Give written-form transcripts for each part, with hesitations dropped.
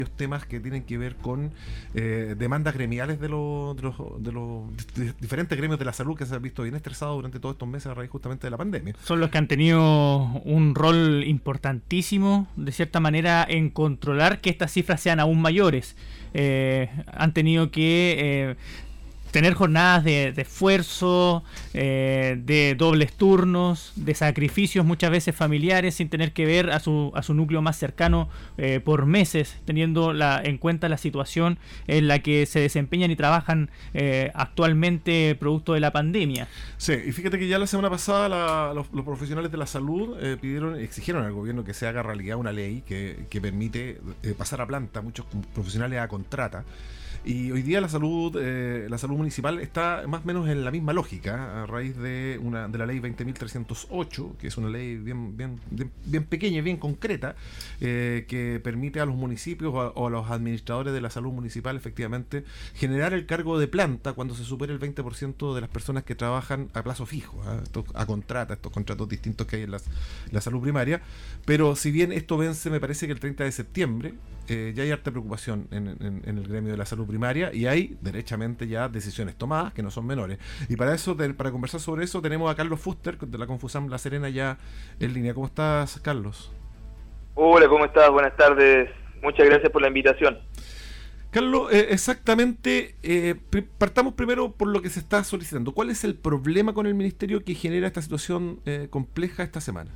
temas que tienen que ver con demandas gremiales de los diferentes gremios de la salud que se han visto bien estresados durante todos estos meses a raíz justamente de la pandemia. Son los que han tenido un rol importantísimo, de cierta manera, en controlar que estas cifras sean aún mayores. Han tenido que tener jornadas de esfuerzo, de dobles turnos, de sacrificios muchas veces familiares, sin tener que ver a su núcleo más cercano por meses, teniendo en cuenta la situación en la que se desempeñan y trabajan actualmente producto de la pandemia. Sí, y fíjate que ya la semana pasada los profesionales de la salud exigieron al gobierno que se haga realidad una ley que permite pasar a planta a muchos profesionales a contrata. Y hoy día la salud municipal está más o menos en la misma lógica a raíz de la ley 20.308, que es una ley bien pequeña y bien concreta, que permite a los municipios o a los administradores de la salud municipal efectivamente generar el cargo de planta cuando se supere el 20% de las personas que trabajan a plazo fijo, a contrata, estos contratos distintos que hay en la salud primaria. Pero si bien esto vence, me parece que el 30 de septiembre, ya hay harta preocupación en el gremio de la salud primaria y hay derechamente ya decisiones tomadas que no son menores. Y para eso, para conversar sobre eso, tenemos a Carlos Fuster de la Confusam La Serena ya en línea. ¿Cómo estás, Carlos? Hola, ¿cómo estás? Buenas tardes. Muchas gracias por la invitación. Carlos, exactamente, partamos primero por lo que se está solicitando. ¿Cuál es el problema con el ministerio que genera esta situación compleja esta semana?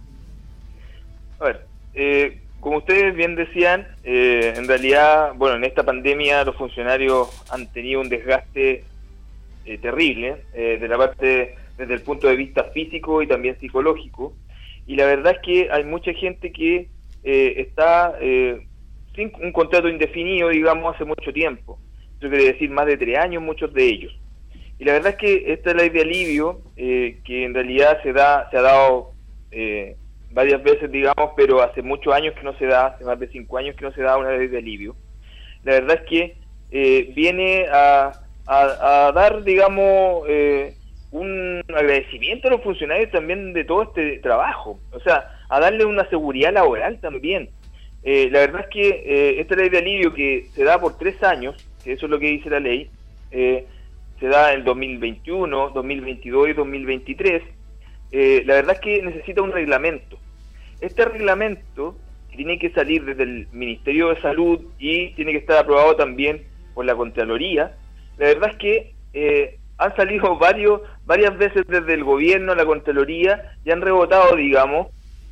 A ver, como ustedes bien decían, en realidad, bueno, en esta pandemia los funcionarios han tenido un desgaste terrible, de la parte, desde el punto de vista físico y también psicológico, y la verdad es que hay mucha gente que está sin un contrato indefinido, digamos, hace mucho tiempo. Eso quiere decir más de 3 años, muchos de ellos. Y la verdad es que esta ley de alivio, que en realidad se ha dado varias veces, digamos, pero hace muchos años que no se da, hace más de 5 años que no se da una ley de alivio. La verdad es que viene a dar, digamos, un agradecimiento a los funcionarios también de todo este trabajo, o sea, a darle una seguridad laboral también. La verdad es que esta ley de alivio que se da por 3 años, que eso es lo que dice la ley, se da en 2021, 2022 y 2023, la verdad es que necesita un reglamento. Este reglamento tiene que salir desde el Ministerio de Salud y tiene que estar aprobado también por la Contraloría. La verdad es que han salido varias veces desde el gobierno a la Contraloría y han rebotado, digamos,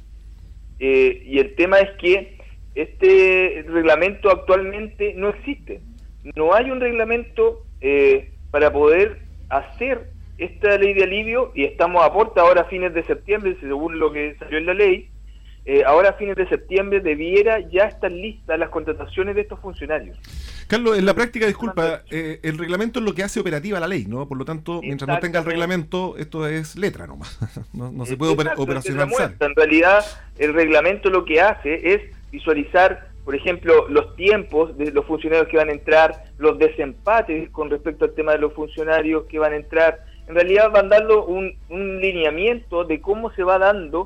y el tema es que este reglamento actualmente no existe. No hay un reglamento para poder hacer esta ley de alivio, y estamos a puerta ahora a fines de septiembre, según lo que salió en la ley. Ahora a fines de septiembre debiera ya estar listas las contrataciones de estos funcionarios. Carlos, en la práctica, disculpa, el reglamento es lo que hace operativa la ley, ¿no? Por lo tanto, mientras no tenga el reglamento, esto es letra nomás. No se puede operacionalizar. En realidad, el reglamento lo que hace es visualizar, por ejemplo, los tiempos de los funcionarios que van a entrar, los desempates con respecto al tema de los funcionarios que van a entrar. En realidad van dando un lineamiento de cómo se va dando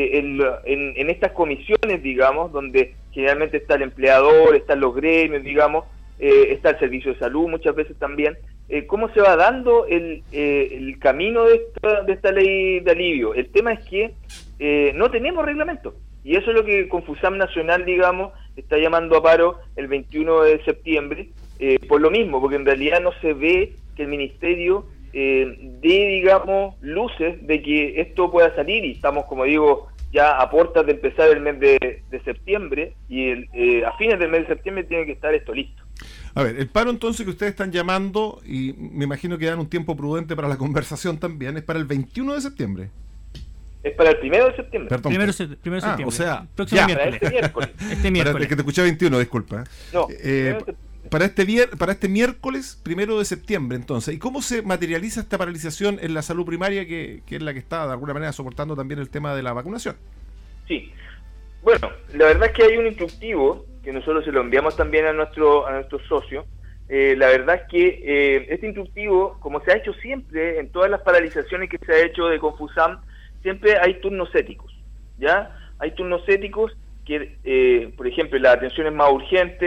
en estas comisiones, digamos, donde generalmente está el empleador, están los gremios, digamos, está el servicio de salud muchas veces también, cómo se va dando el camino de esta ley de alivio. El tema es que no tenemos reglamento, y eso es lo que Confusam Nacional, digamos, está llamando a paro el 21 de septiembre, por lo mismo, porque en realidad no se ve que el ministerio digamos, luces de que esto pueda salir, y estamos, como digo, ya a puertas de empezar el mes de septiembre, y a fines del mes de septiembre tiene que estar esto listo. A ver, el paro entonces que ustedes están llamando, y me imagino que dan un tiempo prudente para la conversación también, es para el 21 de septiembre. Es para el 1 de septiembre. Perdón, Primero de septiembre. O sea, próximo miércoles. miércoles. Este miércoles. Para el que te escuché 21, disculpa. No, para este miércoles 1 de septiembre, entonces. ¿Y cómo se materializa esta paralización en la salud primaria, que es la que está de alguna manera soportando también el tema de la vacunación? Sí. Bueno, la verdad es que hay un instructivo que nosotros se lo enviamos también a nuestros socios. La verdad es que este instructivo, como se ha hecho siempre en todas las paralizaciones que se ha hecho de Confusam, siempre hay turnos éticos, ¿ya? Hay turnos éticos que, por ejemplo, la atención es más urgente,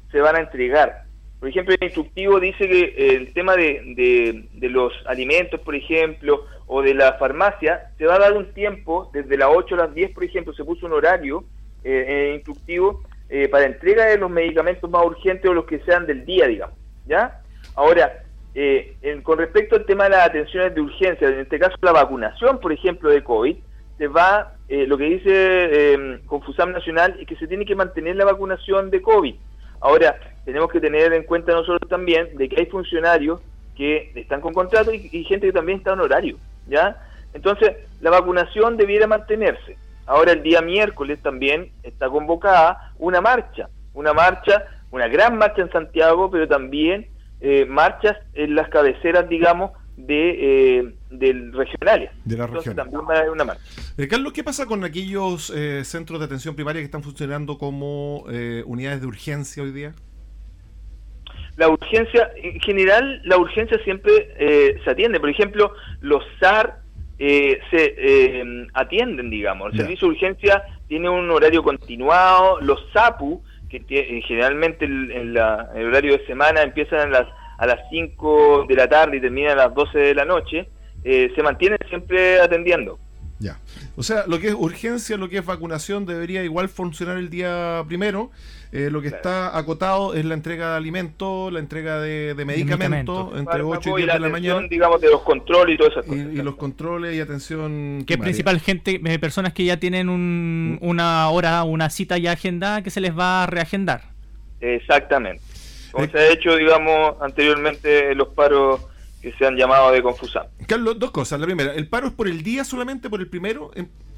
se van a entregar. Por ejemplo, el instructivo dice que el tema de los alimentos, por ejemplo, o de la farmacia, se va a dar un tiempo, desde las 8 a las 10, por ejemplo, se puso un horario en el instructivo para entrega de los medicamentos más urgentes o los que sean del día, digamos, ¿ya? Ahora, con respecto al tema de las atenciones de urgencia, en este caso la vacunación, por ejemplo, de COVID, se va, lo que dice Confusam Nacional es que se tiene que mantener la vacunación de COVID. Ahora, tenemos que tener en cuenta nosotros también de que hay funcionarios que están con contrato y gente que también está en horario, ¿ya? Entonces, la vacunación debiera mantenerse. Ahora, el día miércoles también está convocada una una gran marcha en Santiago, pero también marchas en las cabeceras, digamos, del regionales. De las Entonces, regiones. también va a haber una marcha. Carlos, ¿qué pasa con aquellos centros de atención primaria que están funcionando como unidades de urgencia hoy día? La urgencia, en general, la urgencia siempre se atiende. Por ejemplo, los SAR se atienden, digamos. El servicio de urgencia tiene un horario continuado. Los SAPU, que generalmente el horario de semana empiezan a las 5 de la tarde y terminan a las 12 de la noche, se mantienen siempre atendiendo. Ya. O sea, lo que es urgencia, lo que es vacunación debería igual funcionar el día primero. Lo que está acotado es la entrega de alimentos, la entrega de medicamentos entre 8 y 10 de la mañana. Digamos, de los controles y todas esas cosas. Y los controles y atención que principal personas que ya tienen una hora, una cita ya agendada que se les va a reagendar. Exactamente. Como se ha hecho, digamos, anteriormente los paros que se han llamado de Confusam. Carlos, dos cosas. La primera, ¿el paro es por el día solamente, por el primero?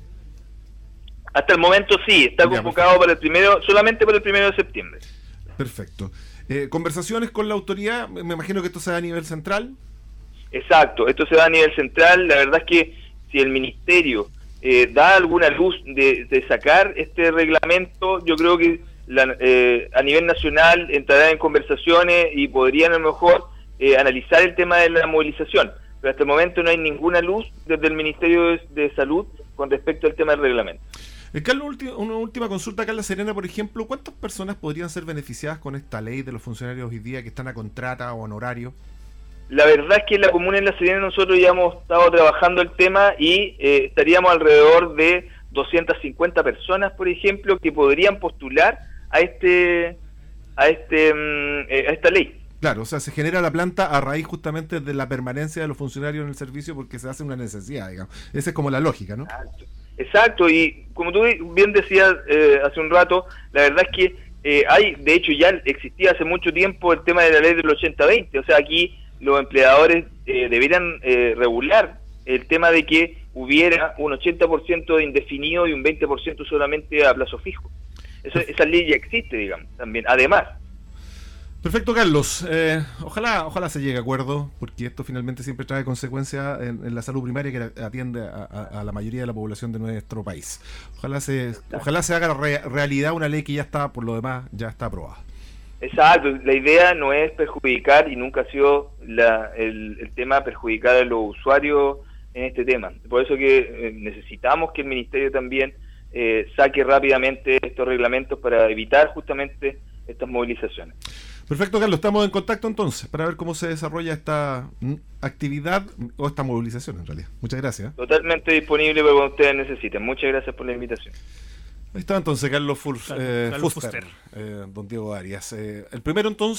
Hasta el momento sí, está convocado para solamente para el 1 de septiembre. Perfecto. ¿Conversaciones con la autoridad? Me imagino que esto se da a nivel central. Exacto, esto se da a nivel central. La verdad es que si el ministerio da alguna luz de sacar este reglamento, yo creo que a nivel nacional entrará en conversaciones y podrían a lo mejor analizar el tema de la movilización. Pero hasta el momento no hay ninguna luz desde el Ministerio de Salud con respecto al tema del reglamento. Carlos, una última consulta acá en La Serena, por ejemplo. ¿Cuántas personas podrían ser beneficiadas con esta ley de los funcionarios hoy día que están a contrata o honorario? La verdad es que en la comuna de La Serena nosotros ya hemos estado trabajando el tema y estaríamos alrededor de 250 personas, por ejemplo, que podrían postular a esta ley. Claro, o sea, se genera la planta a raíz justamente de la permanencia de los funcionarios en el servicio porque se hace una necesidad, digamos. Esa es como la lógica, ¿no? Exacto, y como tú bien decías hace un rato, la verdad es que de hecho ya existía hace mucho tiempo el tema de la ley del 80-20, o sea, aquí los empleadores deberían regular el tema de que hubiera un 80% de indefinido y un 20% solamente a plazo fijo. Esa ley ya existe, digamos, también, además. Perfecto, Carlos. Ojalá se llegue a acuerdo, porque esto finalmente siempre trae consecuencias en la salud primaria que atiende a la mayoría de la población de nuestro país. Ojalá se haga realidad una ley que ya está, por lo demás, ya está aprobada. Exacto, la idea no es perjudicar y nunca ha sido el tema perjudicar a los usuarios en este tema. Por eso que necesitamos que el Ministerio también saque rápidamente estos reglamentos para evitar justamente estas movilizaciones. Perfecto, Carlos, estamos en contacto entonces para ver cómo se desarrolla esta actividad o esta movilización en realidad. Muchas gracias. Totalmente disponible para cuando ustedes necesiten. Muchas gracias por la invitación. Ahí está entonces Carlos Fuster, don Diego Arias. El primero entonces